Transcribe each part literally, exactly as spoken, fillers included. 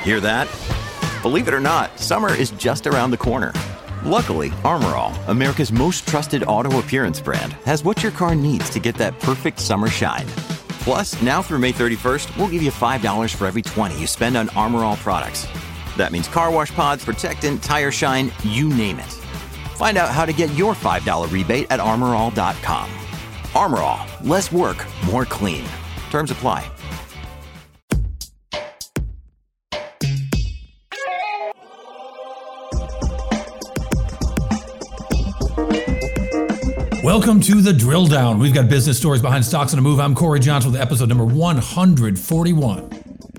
Hear that? Believe it or not, summer is just around the corner. Luckily, Armor All, America's most trusted auto appearance brand, has what your car needs to get that perfect summer shine. Plus, now through May thirty-first, we'll give you five dollars for every twenty you spend on Armor All products. That means car wash pods, protectant, tire shine, you name it. Find out how to get your five dollars rebate at armor all dot com. Armor All, less work, more clean. Terms apply. Welcome to the Drill Down. We've got business stories behind stocks on the move. I'm Corey Johnson with episode number one hundred forty-one.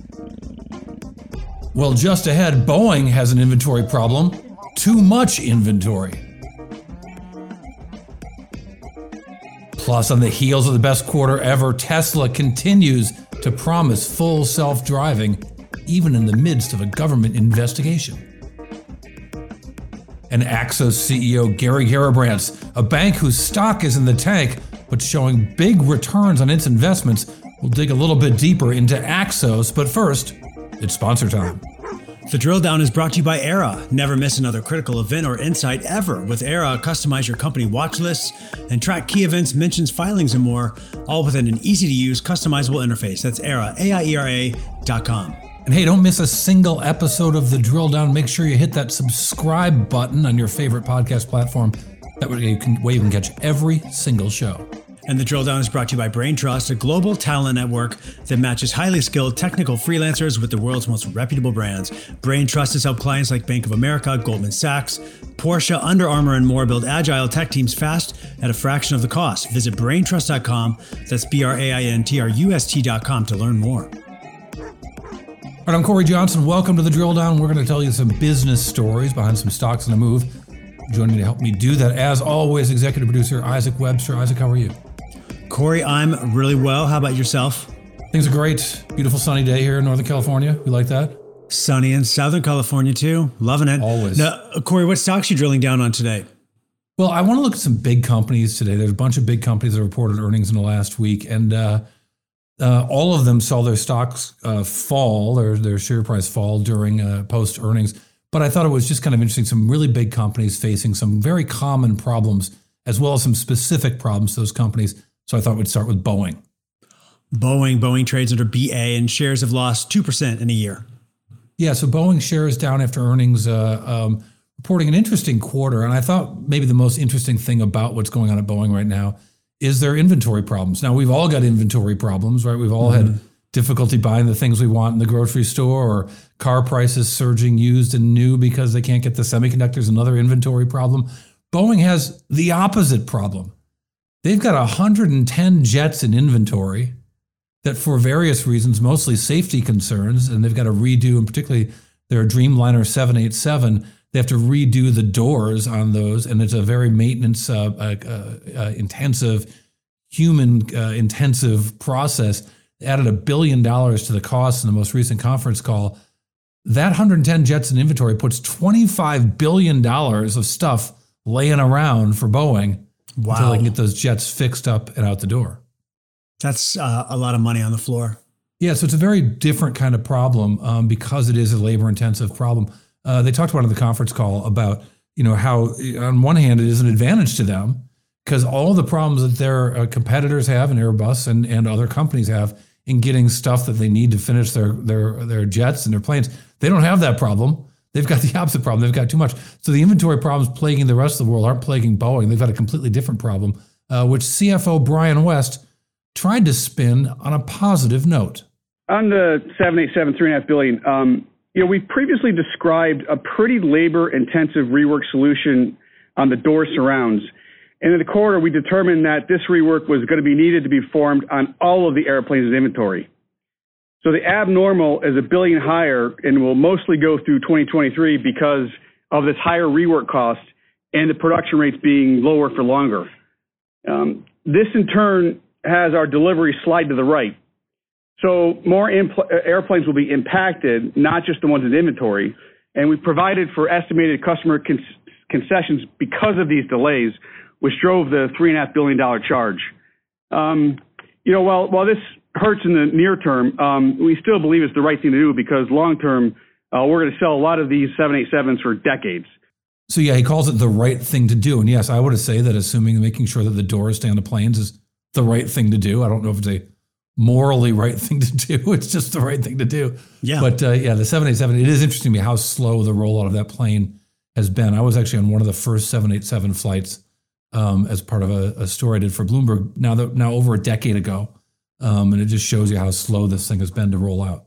Well, just ahead, Boeing has an inventory problem. Too much inventory. Plus, on the heels of the best quarter ever, Tesla continues to promise full self-driving, even in the midst of a government investigation. And Axos C E O Gary Garrabrants, a bank whose stock is in the tank but showing big returns on its investments, will dig a little bit deeper into Axos. But first, it's sponsor time. The Drill Down is brought to you by Era. Never miss another critical event or insight ever. With Era, customize your company watch lists and track key events, mentions, filings, and more, all within an easy-to-use, customizable interface. That's Era, A I E R A dot com. And hey, don't miss a single episode of The Drill Down. Make sure you hit that subscribe button on your favorite podcast platform. That way you can, way you can catch every single show. And The Drill Down is brought to you by Braintrust, a global talent network that matches highly skilled technical freelancers with the world's most reputable brands. Braintrust has helped clients like Bank of America, Goldman Sachs, Porsche, Under Armour, and more build agile tech teams fast at a fraction of the cost. Visit braintrust dot com. That's B R A I N T R U S T dot com to learn more. All right, I'm Corey Johnson. Welcome to The Drill Down. We're going to tell you some business stories behind some stocks on the move. Joining me to help me do that, as always, executive producer Isaac Webster. Isaac, how are you? Corey, I'm really well. How about yourself? Things are great. Beautiful sunny day here in Northern California. We like that. Sunny in Southern California too. Loving it. Always. Now, Corey, what stocks are you drilling down on today? Well, I want to look at some big companies today. There's a bunch of big companies that reported earnings in the last week, and uh, uh, all of them saw their stocks uh, fall, their their share price fall during uh, post earnings. But I thought it was just kind of interesting. Some really big companies facing some very common problems, as well as some specific problems to those companies. So I thought we'd start with Boeing. Boeing, Boeing trades under B A, and shares have lost two percent in a year. Yeah, so Boeing shares down after earnings, uh, um, reporting an interesting quarter. And I thought maybe the most interesting thing about what's going on at Boeing right now is their inventory problems. Now, we've all got inventory problems, right? We've all mm-hmm. had difficulty buying the things we want in the grocery store, or car prices surging used and new because they can't get the semiconductors, another inventory problem. Boeing has the opposite problem. They've got one hundred ten jets in inventory that, for various reasons, mostly safety concerns, and they've got to redo, and particularly their Dreamliner seven eighty-seven, they have to redo the doors on those, and it's a very maintenance uh, uh, uh, intensive, human uh, intensive process. They added a billion dollars to the cost in the most recent conference call. That one hundred ten jets in inventory puts twenty-five billion dollars of stuff laying around for Boeing wow. until they can get those jets fixed up and out the door. That's uh, a lot of money on the floor. Yeah, so it's a very different kind of problem um, because it is a labor-intensive problem. Uh, they talked about on the conference call about, you know, how on one hand it is an advantage to them because all the problems that their uh, competitors have, and Airbus and, and other companies have in getting stuff that they need to finish their their their jets and their planes, they don't have that problem. They've got the opposite problem. They've got too much. So the inventory problems plaguing the rest of the world aren't plaguing Boeing. They've got a completely different problem, uh, which C F O Brian West tried to spin on a positive note. On the seven eighty-seven, three and a half billion, um, you know, we previously described a pretty labor-intensive rework solution on the door surrounds. And in the quarter, we determined that this rework was going to be needed to be performed on all of the airplanes in inventory. So the abnormal is a billion higher and will mostly go through twenty twenty-three because of this higher rework cost and the production rates being lower for longer. Um, this, in turn, has our delivery slide to the right. So more impl- airplanes will be impacted, not just the ones in inventory. And we provided for estimated customer con- concessions because of these delays, which drove the three and a half billion dollar charge. Um, you know, while while this hurts in the near term, um, we still believe it's the right thing to do because long term, uh, we're going to sell a lot of these seven eighty-sevens for decades. So yeah, he calls it the right thing to do. And yes, I would say that assuming making sure that the doors stay on the planes is the right thing to do. I don't know if it's a morally right thing to do. It's just the right thing to do. Yeah. But uh, yeah, the seven eighty-seven, it is interesting to me how slow the rollout of that plane has been. I was actually on one of the first seven eighty-seven flights um, as part of a, a story I did for Bloomberg now that now over a decade ago. Um, and it just shows you how slow this thing has been to roll out.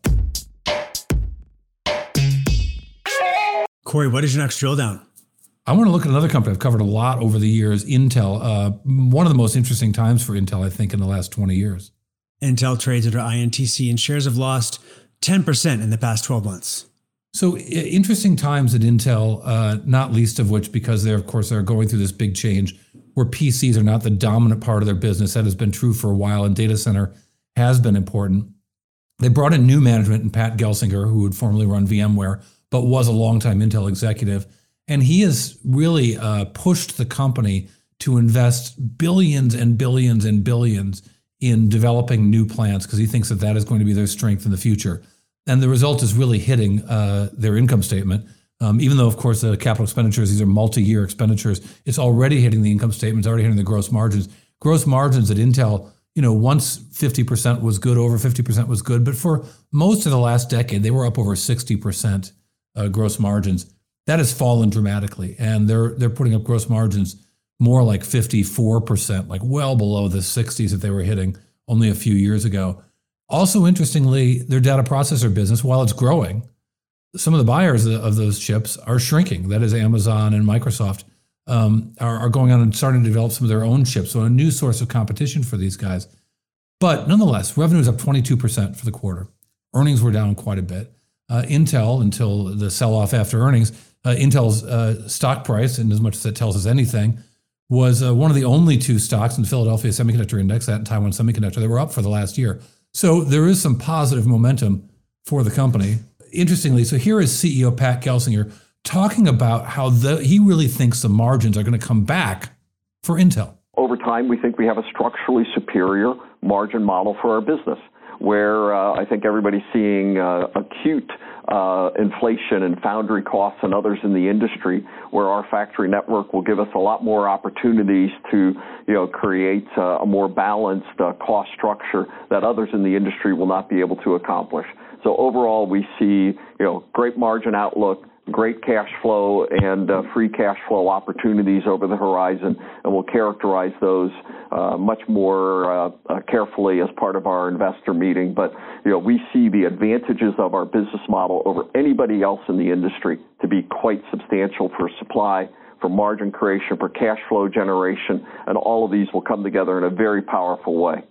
Corey, what is your next drill down? I want to look at another company I've covered a lot over the years, Intel. Uh, one of the most interesting times for Intel, I think, in the last twenty years. Intel trades under I N T C and shares have lost ten percent in the past twelve months. So interesting times at Intel, uh, not least of which because they're, of course, they're going through this big change where P Cs are not the dominant part of their business. That has been true for a while, and data center has been important. They brought in new management and Pat Gelsinger, who would formerly run VMware, but was a longtime Intel executive. And he has really uh, pushed the company to invest billions and billions and billions in developing new plants because he thinks that that is going to be their strength in the future. And the result is really hitting uh, their income statement. Um, even though, of course, the capital expenditures, these are multi-year expenditures, it's already hitting the income statement, it's already hitting the gross margins. Gross margins at Intel, you know, once fifty percent was good, over fifty percent was good, but for most of the last decade, they were up over sixty percent uh, gross margins. That has fallen dramatically, and they're they're putting up gross margins more like fifty-four percent, like well below the sixties that they were hitting only a few years ago. Also, interestingly, their data processor business, while it's growing, some of the buyers of those chips are shrinking. That is, Amazon and Microsoft um, are, are going on and starting to develop some of their own chips, so a new source of competition for these guys. But nonetheless, revenue is up twenty-two percent for the quarter. Earnings were down quite a bit. Uh, Intel, until the sell-off after earnings, uh, Intel's uh, stock price, and as much as it tells us anything, was uh, one of the only two stocks in the Philadelphia Semiconductor Index, that and Taiwan Semiconductor, that were up for the last year. So there is some positive momentum for the company. Interestingly, so here is C E O Pat Gelsinger talking about how the, he really thinks the margins are going to come back for Intel. Over time, we think we have a structurally superior margin model for our business, where uh, I think everybody's seeing uh, acute uh, inflation in foundry costs and others in the industry, where our factory network will give us a lot more opportunities to, you know, create uh, a more balanced uh, cost structure that others in the industry will not be able to accomplish. So overall, we see, you know, great margin outlook, great cash flow and uh, free cash flow opportunities over the horizon, and we'll characterize those uh, much more uh, uh, carefully as part of our investor meeting. But, you know, we see the advantages of our business model over anybody else in the industry to be quite substantial for supply, for margin creation, for cash flow generation, and all of these will come together in a very powerful way.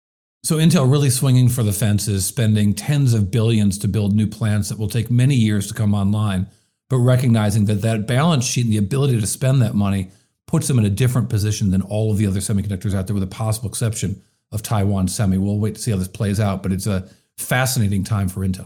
So Intel really swinging for the fences, spending tens of billions to build new plants that will take many years to come online, but recognizing that that balance sheet and the ability to spend that money puts them in a different position than all of the other semiconductors out there, with a possible exception of Taiwan Semi. We'll wait to see how this plays out, but it's a fascinating time for Intel.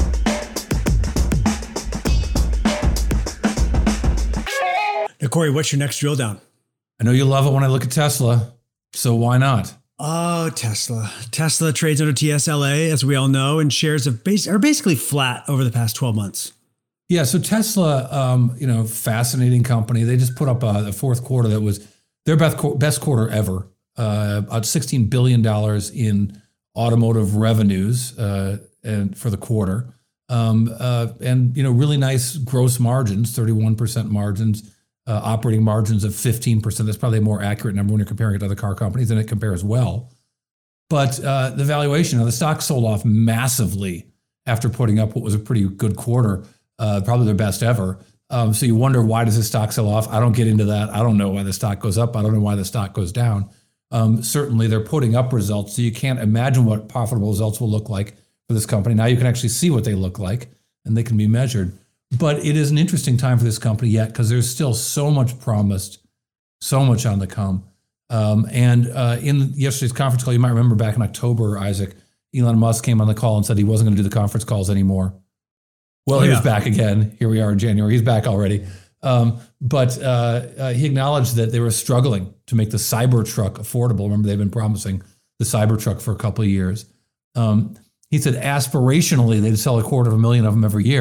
Now, Corey, what's your next drill down? I know you love it when I look at Tesla, so why not? Oh, Tesla. Tesla trades under T S L A, as we all know, and shares have bas- are basically flat over the past twelve months. Yeah, so Tesla, um, you know, fascinating company. They just put up a, a fourth quarter that was their best, best quarter ever, uh, about sixteen billion dollars in automotive revenues uh, and for the quarter. Um, uh, and, you know, really nice gross margins, thirty-one percent margins. Uh, operating margins of fifteen percent. That's probably a more accurate number when you're comparing it to other car companies, and it compares well. But uh, the valuation, now the stock sold off massively after putting up what was a pretty good quarter, uh, probably their best ever. Um, so you wonder, why does the stock sell off? I don't get into that. I don't know why the stock goes up. I don't know why the stock goes down. Um, certainly they're putting up results, so you can't imagine what profitable results will look like for this company. Now you can actually see what they look like, and they can be measured. But it is an interesting time for this company yet, because there's still so much promised, so much on the come. Um, and uh, in yesterday's conference call, you might remember back in October, Isaac, Elon Musk came on the call and said he wasn't going to do the conference calls anymore. Well, oh, he yeah. was back again. Here we are in January. He's back already. Um, but uh, uh, he acknowledged that they were struggling to make the Cybertruck affordable. Remember, they've been promising the Cybertruck for a couple of years. Um, he said aspirationally they'd sell a quarter of a million of them every year.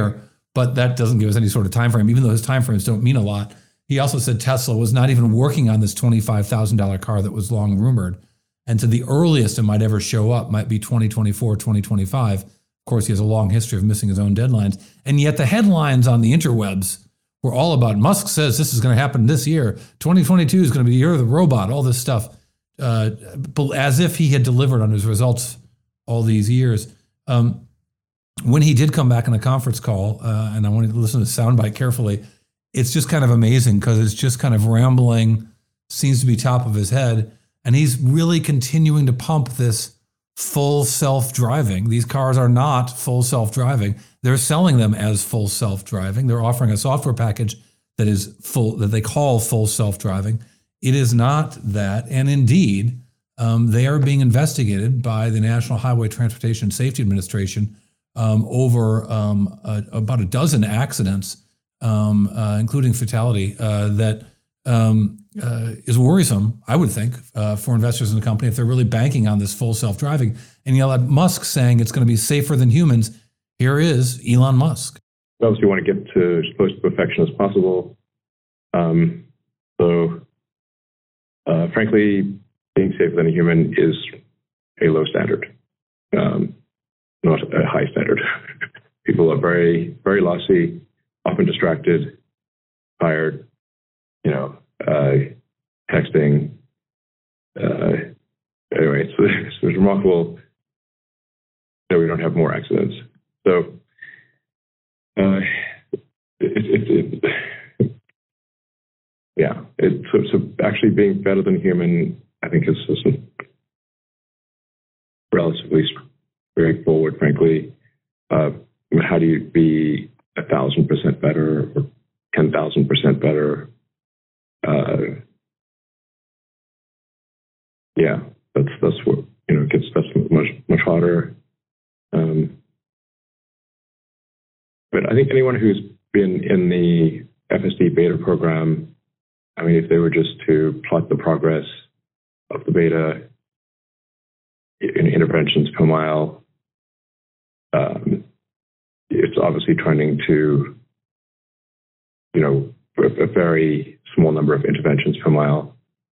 but that doesn't give us any sort of time frame, even though his time frames don't mean a lot. He also said Tesla was not even working on this twenty-five thousand dollars car that was long rumored. And to the earliest it might ever show up might be twenty twenty-four, twenty twenty-five. Of course, he has a long history of missing his own deadlines. And yet the headlines on the interwebs were all about Musk says this is going to happen this year. twenty twenty-two is going to be the year of the robot, all this stuff, uh, as if he had delivered on his results all these years. Um, when he did come back on a conference call, uh, and I wanted to listen to the soundbite carefully, it's just kind of amazing because it's just kind of rambling, seems to be top of his head. And he's really continuing to pump this full self-driving. These cars are not full self-driving. They're selling them as full self-driving. They're offering a software package that is full, that they call full self-driving. It is not that. And indeed, um, they are being investigated by the National Highway Transportation Safety Administration um, over um, a, about a dozen accidents, um, uh, including fatality, uh, that um, uh, is worrisome, I would think, uh, for investors in the company if they're really banking on this full self-driving. And you have Musk saying it's going to be safer than humans. Here is Elon Musk. Obviously, you want to get to as close to perfection as possible. Um, so, uh, frankly, being safer than a human is a low standard, um, not a high standard. People are very, very lossy, often distracted, tired, you know, uh, texting. Uh, anyway, so, so it's remarkable that we don't have more accidents. So, uh, it, it, it, yeah, it, so, so actually being better than human, I think, is, is relatively straightforward, frankly. Uh, how do you be a thousand percent better or ten thousand percent better? Uh, yeah, that's that's what you know gets that's much much harder. Um, but I think anyone who's been in the F S D beta program, I mean, if they were just to plot the progress of the beta in interventions per mile, um, it's obviously trending to, you know, a, a very small number of interventions per mile,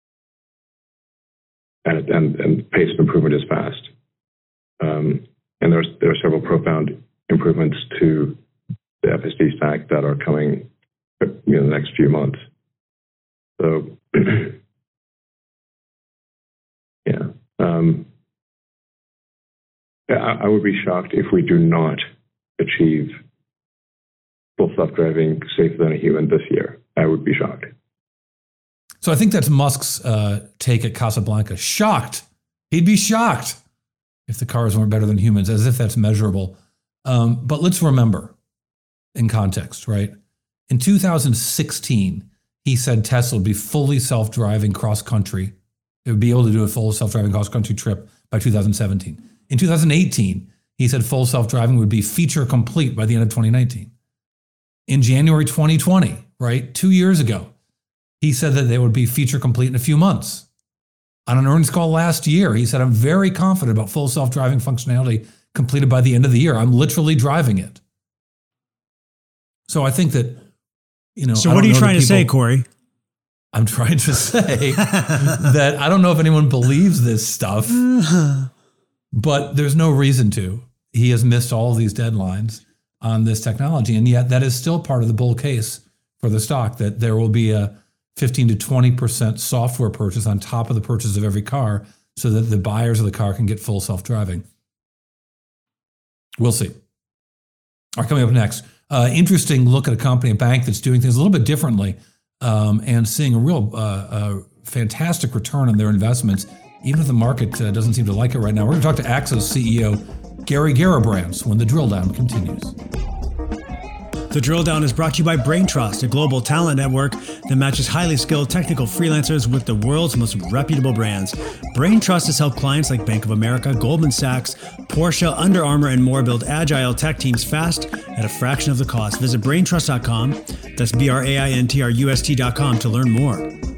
and and, and the pace of improvement is fast. Um, and there's there are several profound improvements to the F S D stack that are coming, you know, in the next few months. So, yeah, um, I, I would be shocked if we do not achieve full self-driving safer than a human this year. I would be shocked. So I think that's Musk's uh, take at Casablanca. Shocked. He'd be shocked if the cars weren't better than humans, as if that's measurable. Um, but let's remember, in context, right? In two thousand sixteen, he said Tesla would be fully self-driving cross-country. It would be able to do a full self-driving cross-country trip by two thousand seventeen. In two thousand eighteen, he said full self-driving would be feature complete by the end of twenty nineteen. In January twenty twenty, right, two years ago, he said that they would be feature complete in a few months. On an earnings call last year, he said, I'm very confident about full self-driving functionality completed by the end of the year. I'm literally driving it. So I think that, you know. So what are you trying to say, Corey? I'm trying to say that I don't know if anyone believes this stuff, but there's no reason to. He has missed all of these deadlines on this technology, and yet that is still part of the bull case for the stock, that there will be a fifteen to twenty percent software purchase on top of the purchase of every car so that the buyers of the car can get full self-driving. We'll see. All right, coming up next, uh, interesting look at a company, a bank that's doing things a little bit differently um, and seeing a real uh, uh, fantastic return on their investments, even if the market uh, doesn't seem to like it right now. We're going to talk to Axos C E O Gary Garabrandt when the drill down continues. The Drill Down is brought to you by BrainTrust, a global talent network that matches highly skilled technical freelancers with the world's most reputable brands. BrainTrust has helped clients like Bank of America, Goldman Sachs, Porsche, Under Armour, and more build agile tech teams fast at a fraction of the cost. Visit brain trust dot com, that's B R A I N T R U S T dot com to learn more.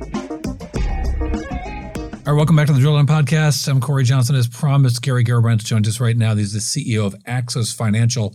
All right, welcome back to the Drill Down Podcast. I'm Corey Johnson. As promised, Gary Garabrandt joins us right now. He's the C E O of Axos Financial.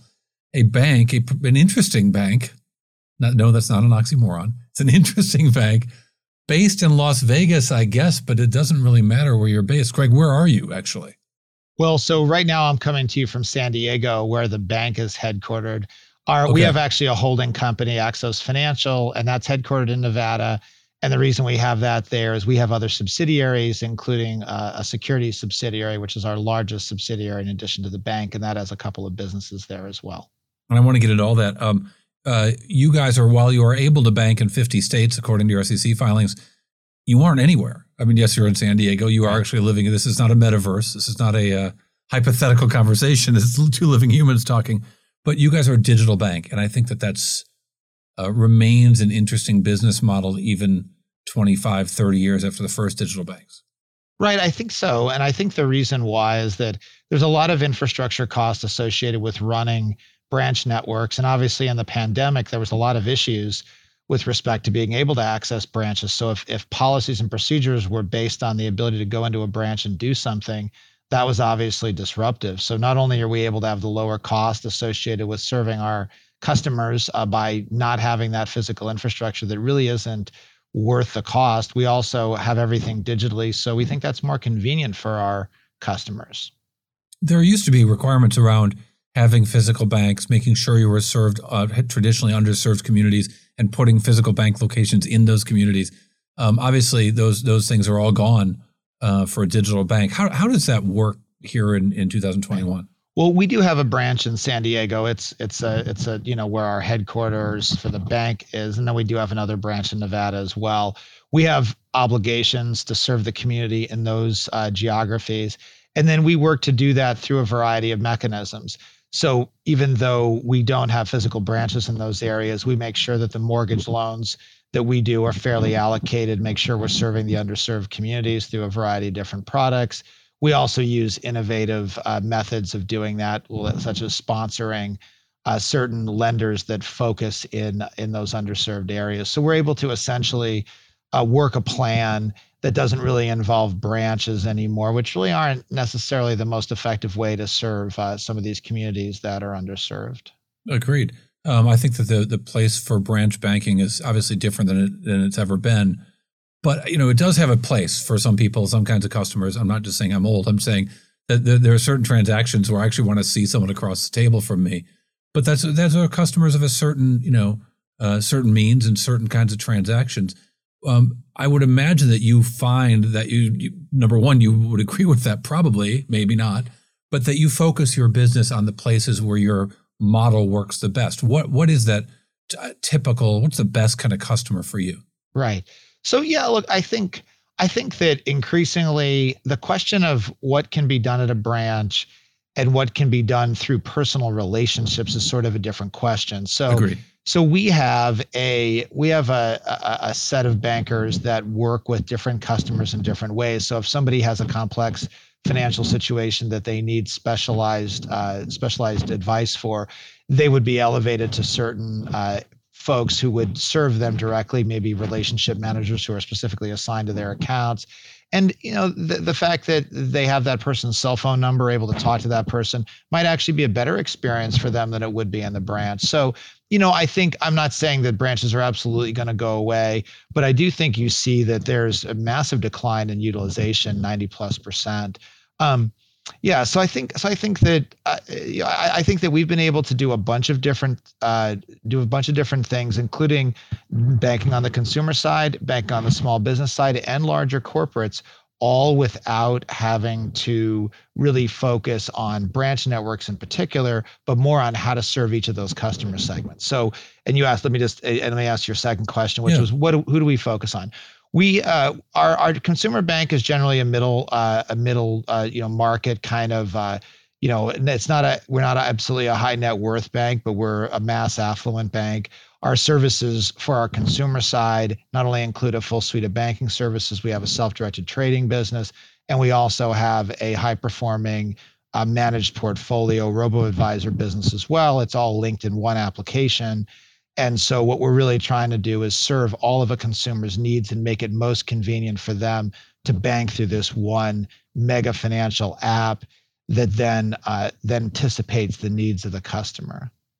a bank, a, an interesting bank. Not, no, that's not an oxymoron. It's an interesting bank based in Las Vegas, I guess, but it doesn't really matter where you're based. Craig, where are you actually? Well, so right now I'm coming to you from San Diego, where the bank is headquartered. Our, Okay. We have actually a holding company, Axos Financial, and that's headquartered in Nevada. And the reason we have that there is we have other subsidiaries, including uh, a securities subsidiary, which is our largest subsidiary in addition to the bank, and that has a couple of businesses there as well. And I want to get into all that. Um, uh, you guys are, while you are able to bank in fifty states, according to your S E C filings, you aren't anywhere. I mean, yes, you're in San Diego. You are actually living. This is not a metaverse. This is not a uh, hypothetical conversation. This is two living humans talking. But you guys are a digital bank, and I think that that's uh, remains an interesting business model even twenty-five, thirty years after the first digital banks. Right, I think so. And I think the reason why is that there's a lot of infrastructure costs associated with running branch networks. And obviously in the pandemic, there was a lot of issues with respect to being able to access branches. So if, if policies and procedures were based on the ability to go into a branch and do something, that was obviously disruptive. So not only are we able to have the lower cost associated with serving our customers uh, by not having that physical infrastructure that really isn't worth the cost, we also have everything digitally. So we think that's more convenient for our customers. There used to be requirements around having physical banks, making sure you were served uh, traditionally underserved communities and putting physical bank locations in those communities. Um, obviously, those those things are all gone uh, for a digital bank. How how does that work here in, in two thousand twenty-one? Well, we do have a branch in San Diego. It's it's a it's a you know where our headquarters for the bank is, and then we do have another branch in Nevada as well. We have obligations to serve the community in those uh, geographies, and then we work to do that through a variety of mechanisms. So even though we don't have physical branches in those areas, we make sure that the mortgage loans that we do are fairly allocated, make sure we're serving the underserved communities through a variety of different products. We also use innovative uh, methods of doing that, such as sponsoring uh, certain lenders that focus in, in those underserved areas. So we're able to essentially uh, work a plan that doesn't really involve branches anymore, which really aren't necessarily the most effective way to serve uh, some of these communities that are underserved. Agreed. Um, I think that the the place for branch banking is obviously different than it, than it's ever been. But, you know, it does have a place for some people, some kinds of customers. I'm not just saying I'm old. I'm saying that there are certain transactions where I actually want to see someone across the table from me. But that's those are customers of a certain, you know, uh, certain means and certain kinds of transactions. Um, I would imagine that you find that you, you, number one, you would agree with that, probably, maybe not, but that you focus your business on the places where your model works the best. What What is that t- typical, what's the best kind of customer for you? Right. So, yeah, look, I think I think that increasingly the question of what can be done at a branch and what can be done through personal relationships is sort of a different question. So, Agreed. so we have a we have a, a a set of bankers that work with different customers in different ways. So if somebody has a complex financial situation that they need specialized uh, specialized advice for, they would be elevated to certain uh, folks who would serve them directly, maybe relationship managers who are specifically assigned to their accounts. And, you know, the, the fact that they have that person's cell phone number, able to talk to that person, might actually be a better experience for them than it would be in the branch. So, you know, I think I'm not saying that branches are absolutely going to go away, but I do think you see that there's a massive decline in utilization, ninety plus percent. Um, Yeah, so I think so. I think that uh, I, I think that we've been able to do a bunch of different uh, do a bunch of different things, including banking on the consumer side, banking on the small business side, and larger corporates, all without having to really focus on branch networks in particular, but more on how to serve each of those customer segments. So, and you asked, let me just and let me ask your second question, which Yeah. was what who do we focus on? We uh, our our consumer bank is generally a middle uh, a middle uh, you know market kind of uh, you know it's not a we're not a, absolutely a high net worth bank, but we're a mass affluent bank. Our services for our consumer side not only include a full suite of banking services, we have a self-directed trading business, and we also have a high performing uh, managed portfolio robo-advisor business as well. It's all linked in one application. And so what we're really trying to do is serve all of a consumer's needs and make it most convenient for them to bank through this one mega financial app that then uh, then anticipates the needs of the customer.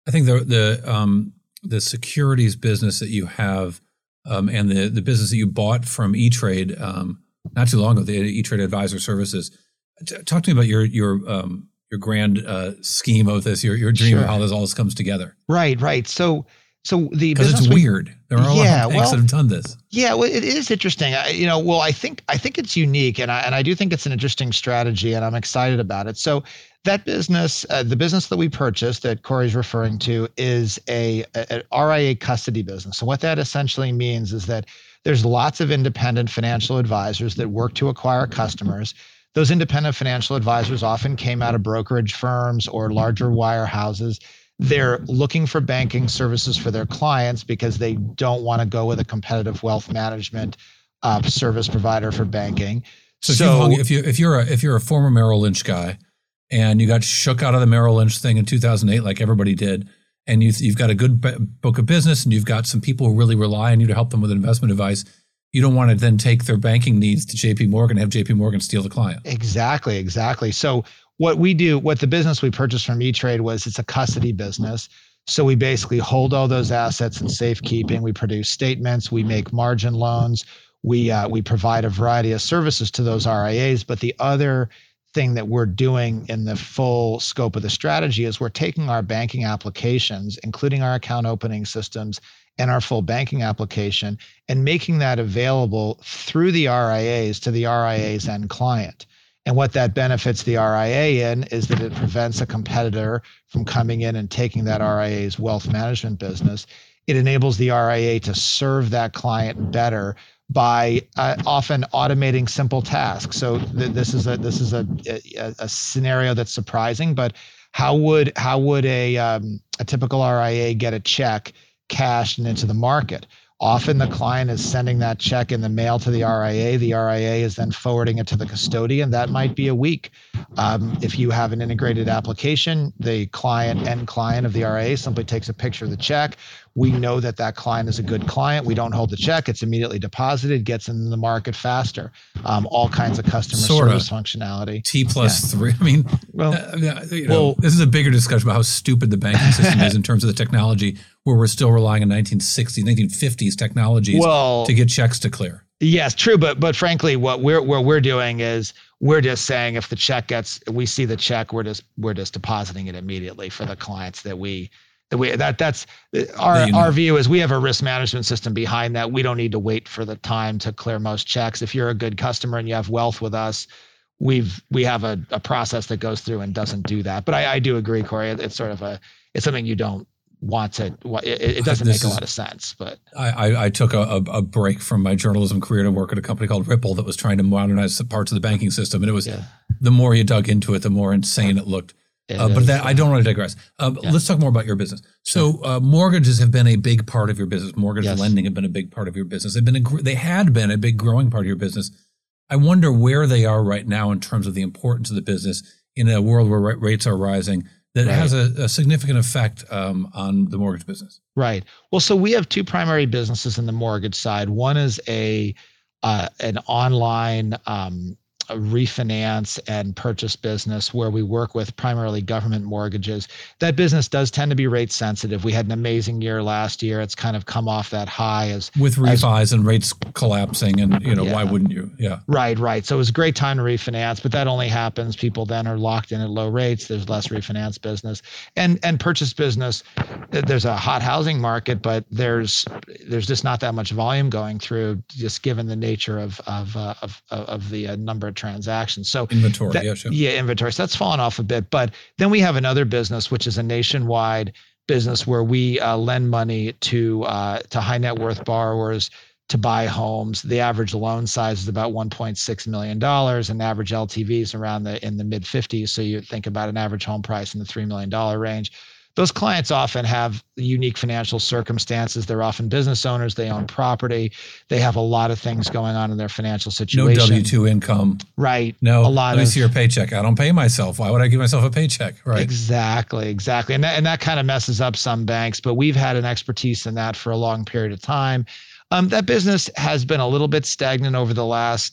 I think the the um, the securities business that you have um, and the the business that you bought from E-Trade um, not too long ago, the E-Trade Advisor Services. T- talk to me about your your um, your grand uh, scheme of this, your your dream Sure. of how this all comes together. Right, right. So, so the Because business it's we- weird. There are a lot Yeah, of banks well- that have done this. Yeah, well, it is interesting. I, you know, well, I think I think it's unique, and I and I do think it's an interesting strategy, and I'm excited about it. So that business, uh, the business that we purchased that Corey's referring to, is a, a, a R I A custody business. So what that essentially means is that there's lots of independent financial advisors that work to acquire customers. Those independent financial advisors often came out of brokerage firms or larger wirehouses. They're looking for banking services for their clients because they don't want to go with a competitive wealth management uh, service provider for banking. So, if, you hung, if you if you're a if you're a former Merrill Lynch guy, and you got shook out of the Merrill Lynch thing in two thousand eight, like everybody did, and you you've got a good b- book of business, and you've got some people who really rely on you to help them with investment advice, you don't want to then take their banking needs to J P Morgan and have J P Morgan steal the client. Exactly, exactly. So what we do, what the business we purchased from E-Trade was, it's a custody business. So we basically hold all those assets in safekeeping. We produce statements. We make margin loans. We uh, we provide a variety of services to those R I As. But the other thing that we're doing in the full scope of the strategy is we're taking our banking applications, including our account opening systems and our full banking application, and making that available through the R I As to the R I A's end client. And what that benefits the R I A in is that it prevents a competitor from coming in and taking that R I A's wealth management business. It enables the R I A to serve that client better by uh, often automating simple tasks. So th- this is a this is a, a a scenario that's surprising, but how would how would a um, a typical R I A get a check cashed and into the market? Often the client is sending that check in the mail to the R I A. The R I A is then forwarding it to the custodian. That might be a week. Um, if you have an integrated application, the client end client of the R I A simply takes a picture of the check. We know that that client is a good client. We don't hold the check. It's immediately deposited, gets in the market faster. Um, all kinds of customer Sorta. service functionality. T plus three. I mean, Well, uh, you know, well- this is a bigger discussion about how stupid the banking system is in terms of the technology, where we're still relying on nineteen sixties, nineteen fifties technologies Well- to get checks to clear. Yes, true. But but frankly, what we're what we're doing is we're just saying if the check gets, we see the check, we're just we're just depositing it immediately for the clients that we that we that that's our That you know. our view is we have a risk management system behind that. We don't need to wait for the time to clear most checks. If you're a good customer and you have wealth with us, we've we have a, a process that goes through and doesn't do that. But I, I do agree, Corey. It's sort of a it's something you don't want to. It, it doesn't This make a is- lot of sense, but. I, I, I took a, a, a break from my journalism career to work at a company called Ripple that was trying to modernize some parts of the banking system. And it was, Yeah. the more you dug into it, the more insane it looked. It Uh, but is, that I don't want to digress. Uh, Yeah. Let's talk more about your business. So uh, mortgages have been a big part of your business. Mortgage Yes. lending have been a big part of your business. They've been a, gr- they had been a big growing part of your business. I wonder where they are right now in terms of the importance of the business in a world where ra- rates are rising. That Right. has a, a significant effect um, on the mortgage business. Right. Well, so we have two primary businesses in the mortgage side. One is a uh, an online um, a refinance and purchase business where we work with primarily government mortgages. That business does tend to be rate sensitive. We had an amazing year last year. It's kind of come off that high as With as- refis and rates collapsing, and you know Yeah. why wouldn't you? Yeah. Right, right. So it was a great time to refinance, but that only happens. People then are locked in at low rates. There's less refinance business, and and purchase business. There's a hot housing market, but there's there's just not that much volume going through, just given the nature of of uh, of of the uh, number of transactions. So Inventory, that- yeah, sure. yeah, inventory. So that's fallen off a bit. But then we have another business, which is a nationwide business where we uh, lend money to uh, to high net worth borrowers to buy homes. The average loan size is about one point six million dollars, and average L T V is around the in the mid fifties. So you think about an average home price in the three million dollars range. Those clients often have unique financial circumstances. They're often business owners. They own property. They have a lot of things going on in their financial No situation. W two income. Right. No. A lot Let me of see your paycheck. I don't pay myself. Why would I give myself a paycheck? Right. Exactly, exactly. And that, and that kind of messes up some banks, but we've had an expertise in that for a long period of time. Um, that business has been a little bit stagnant over the last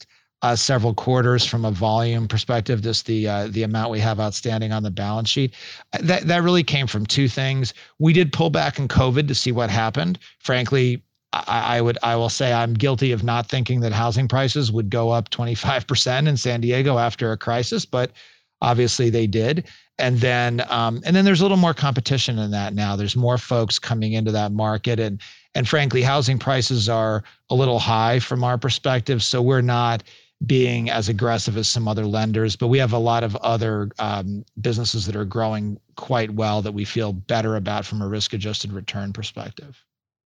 uh, several quarters from a volume perspective, just the uh, the amount we have outstanding on the balance sheet. That that really came from two things. We did pull back in COVID to see what happened. Frankly, I, I would I will say I'm guilty of not thinking that housing prices would go up twenty-five percent in San Diego after a crisis, but obviously they did. And then um, and then there's a little more competition in that now. There's more folks coming into that market, and and frankly, housing prices are a little high from our perspective. So we're not being as aggressive as some other lenders, but we have a lot of other um, businesses that are growing quite well that we feel better about from a risk-adjusted return perspective.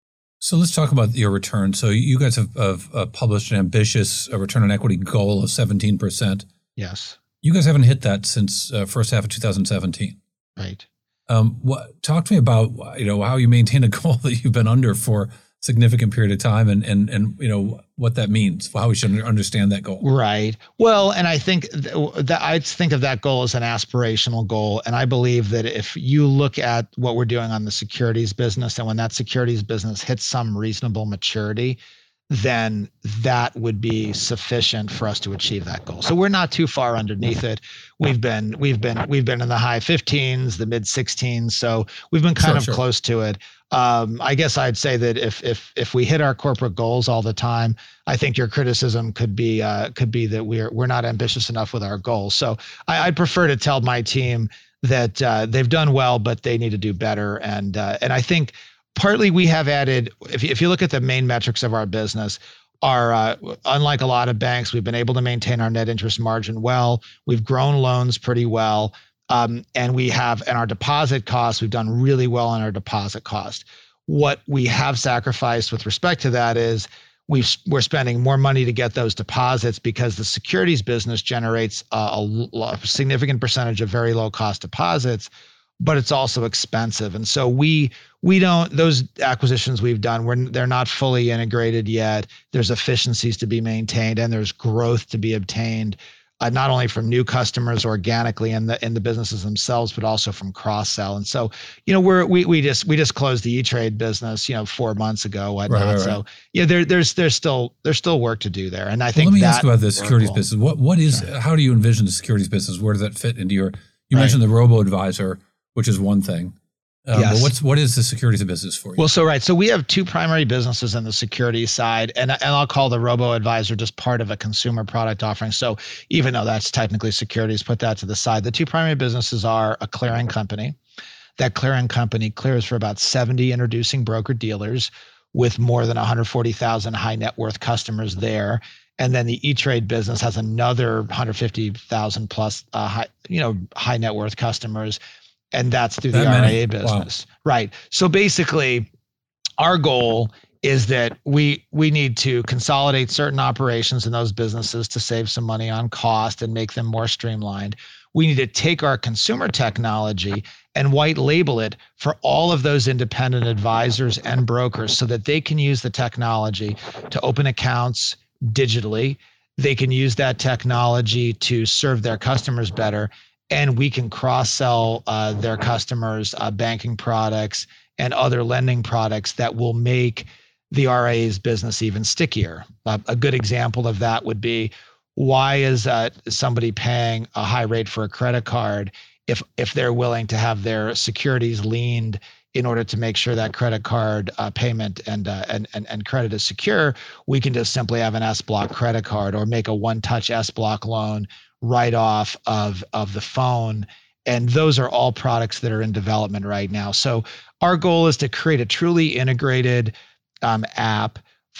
So let's talk about your return. So you guys have, have uh, published an ambitious uh, return on equity goal of seventeen percent. Yes. You guys haven't hit that since uh, first half of two thousand seventeen. Right. Um, what, talk to me about, you know, how you maintain a goal that you've been under for a significant period of time, and and and you know what that means, how we should understand that goal. Right. Well, and I think th- that I think of that goal as an aspirational goal, and I believe that if you look at what we're doing on the securities business, and when that securities business hits some reasonable maturity, then that would be sufficient for us to achieve that goal. So we're not too far underneath it. We've been we've been we've been in the high fifteens, the mid sixteens. So we've been kind sure, of sure. close to it. Um, I guess I'd say that if if if we hit our corporate goals all the time, I think your criticism could be uh, could be that we're we're not ambitious enough with our goals. So I, I'd prefer to tell my team that uh, they've done well, but they need to do better. And uh, and I think. Partly we have added, if you, if you look at the main metrics of our business, our uh, unlike a lot of banks, we've been able to maintain our net interest margin well. We've grown loans pretty well. Um, and we have, and our deposit costs, we've done really well on our deposit cost. What we have sacrificed with respect to that is we've, we're spending more money to get those deposits because the securities business generates a, a, a significant percentage of very low cost deposits, but it's also expensive. And so we we don't, those acquisitions we've done, we're, they're not fully integrated yet. There's efficiencies to be maintained, and there's growth to be obtained, uh, not only from new customers organically in the in the businesses themselves, but also from cross-sell. And so, you know, we're we we just we just closed the E-Trade business, you know, four months ago, whatnot. Right, right, right. So yeah, there there's there's still there's still work to do there. And I think well, let me that ask about the securities will, business. What what is sure. how do you envision the securities business? Where does that fit into your? You right. mentioned the robo-advisor, which is one thing. Um, yes. But what's what is the securities business for you? Well, so right, so we have two primary businesses in the securities side, and and I'll call the robo-advisor just part of a consumer product offering. So even though that's technically securities, put that to the side. The two primary businesses are a clearing company. That clearing company clears for about seventy introducing broker dealers with more than one hundred forty thousand high net worth customers there. And then the E-Trade business has another one hundred fifty thousand plus uh, high, you know, high net worth customers. And that's through the R I A business. Wow. Right. So basically, our goal is that we we need to consolidate certain operations in those businesses to save some money on cost and make them more streamlined. We need to take our consumer technology and white label it for all of those independent advisors and brokers so that they can use the technology to open accounts digitally. They can use that technology to serve their customers better. And we can cross-sell uh, their customers uh, banking products and other lending products that will make the R I A's business even stickier. Uh, a good example of that would be, why is uh, somebody paying a high rate for a credit card if if they're willing to have their securities leaned in order to make sure that credit card uh, payment and, uh, and and and credit is secure? We can just simply have an S-Block credit card or make a one-touch S-Block loan right off of, of the phone. And those are all products that are in development right now. So our goal is to create a truly integrated um, app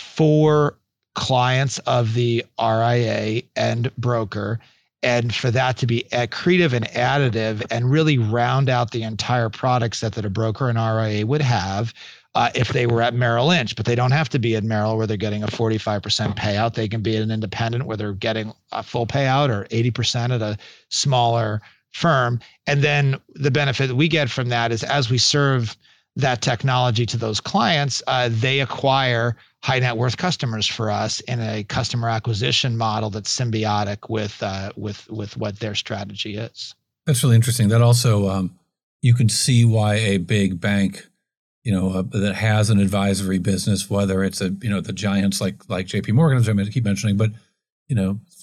for clients of the R I A and broker, and for that to be accretive and additive and really round out the entire product set that a broker and R I A would have Uh, if they were at Merrill Lynch, but they don't have to be at Merrill where they're getting a forty-five percent payout. They can be at an independent where they're getting a full payout, or eighty percent at a smaller firm. And then the benefit that we get from that is, as we serve that technology to those clients, uh, they acquire high net worth customers for us in a customer acquisition model that's symbiotic with uh, with with what their strategy is. That's really interesting. That also, um, you can see why a big bank, you know, uh, that has an advisory business, whether it's a, you know, the giants like like J P Morgan, as I keep mentioning, but, you know,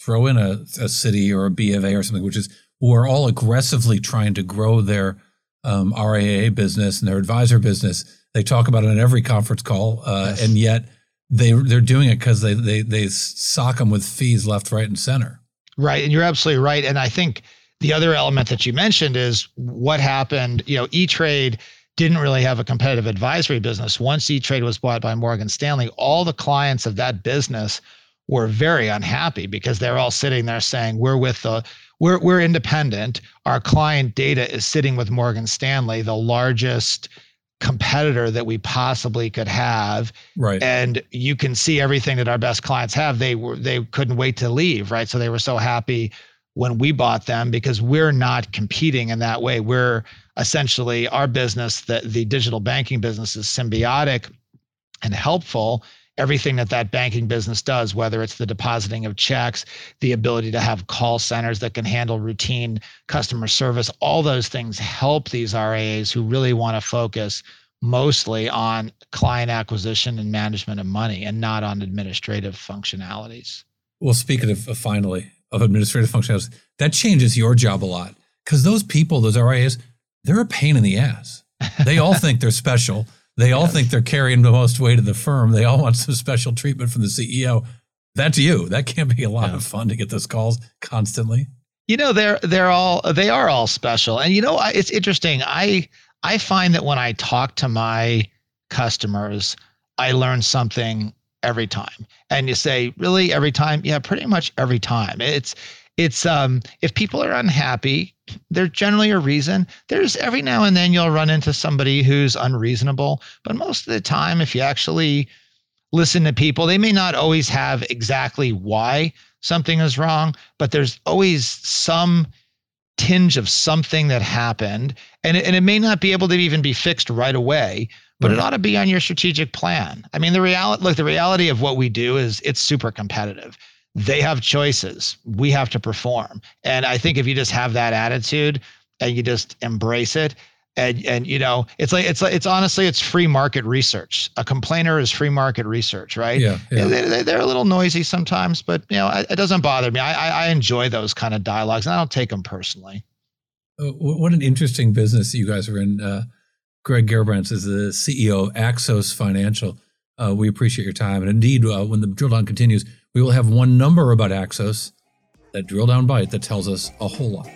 throw in a, a Citi or a B of A or something, which is who are all aggressively trying to grow their um, R I A business and their advisor business. They talk about it in every conference call, uh, yes. and yet they they're doing it because they they they sock them with fees left, right, and center. Right, and you're absolutely right. And I think the other element that you mentioned is what happened. You know, E-Trade didn't really have a competitive advisory business. Once E-Trade was bought by Morgan Stanley, all the clients of that business were very unhappy because they're all sitting there saying, we're with the, we're we're independent. Our client data is sitting with Morgan Stanley, the largest competitor that we possibly could have. Right. And you can see everything that our best clients have. They were they couldn't wait to leave, right? So they were so happy when we bought them because we're not competing in that way. We're essentially, our business, the, the digital banking business, is symbiotic and helpful. Everything that that banking business does, whether it's the depositing of checks, the ability to have call centers that can handle routine customer service, all those things help these R I As who really want to focus mostly on client acquisition and management of money and not on administrative functionalities. Well, speaking of uh, finally of administrative functionalities, that changes your job a lot because those people, those R I As, they're a pain in the ass. They all think they're special. They all yes. think they're carrying the most weight of the firm. They all want some special treatment from the C E O. That's you. That can't be a lot yeah. of fun to get those calls constantly. You know, they're they're all they are all special. And you know, it's interesting. I I find that when I talk to my customers, I learn something every time. And you say, really, every time? Yeah, pretty much every time. It's it's um if people are unhappy, there's generally a reason. There's every now and then you'll run into somebody who's unreasonable, but most of the time, if you actually listen to people, they may not always have exactly why something is wrong, but there's always some tinge of something that happened, and it, and it may not be able to even be fixed right away, but it ought to be on your strategic plan. I mean, the reality, look, the reality of what we do is it's super competitive. They have choices. We have to perform. And I think if you just have that attitude and you just embrace it, and and you know, it's like it's like it's honestly it's free market research. A complainer is free market research, right? Yeah. yeah. They, they're a little noisy sometimes, but you know, it doesn't bother me. I I enjoy those kind of dialogues, and I don't take them personally. Uh, what an interesting business you guys are in. Uh, Greg Garrabrants is the C E O of Axos Financial. Uh, we appreciate your time, and indeed, uh, when the drill down continues, we will have one number about Axos, that drill down bite that tells us a whole lot.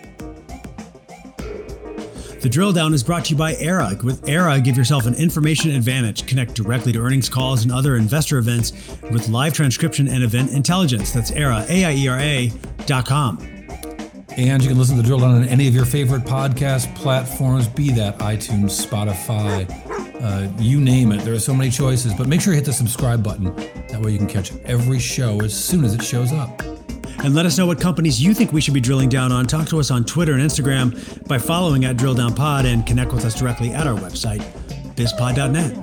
The Drill Down is brought to you by Era. With Era, give yourself an information advantage. Connect directly to earnings calls and other investor events with live transcription and event intelligence. That's Era, A I E R A dot com. And you can listen to The Drill Down on any of your favorite podcast platforms, be that iTunes, Spotify, uh, you name it. There are so many choices, but make sure you hit the subscribe button. That way you can catch every show as soon as it shows up. And let us know what companies you think we should be drilling down on. Talk to us on Twitter and Instagram by following at Drill Down Pod, and connect with us directly at our website, biz pod dot net.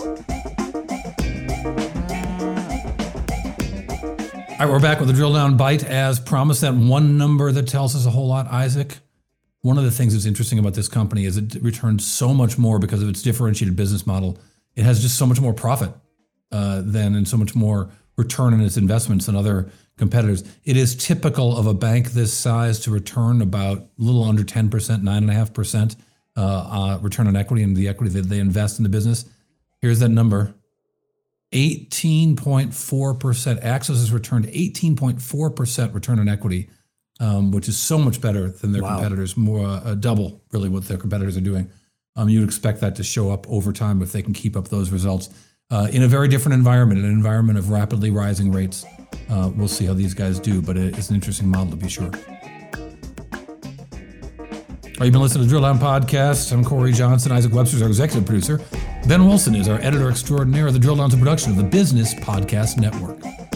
All right, we're back with the Drill Down Bite. As promised, that one number that tells us a whole lot, Isaac. One of the things that's interesting about this company is it returns so much more because of its differentiated business model. It has just so much more profit uh, than and so much more return on its investments than other competitors. It is typical of a bank this size to return about a little under ten percent, nine point five percent uh, uh, return on equity and the equity that they invest in the business. Here's that number. eighteen point four percent. Axos has returned eighteen point four percent return on equity, um, which is so much better than their wow. competitors, more uh, double really what their competitors are doing. Um, you'd expect that to show up over time if they can keep up those results uh, in a very different environment, an environment of rapidly rising rates. Uh, we'll see how these guys do, but it's an interesting model to be sure. You've been listening to Drill Down Podcast. I'm Corey Johnson. Isaac Webster is our executive producer. Ben Wilson is our editor extraordinaire. The Drill Down's a production of the Business Podcast Network.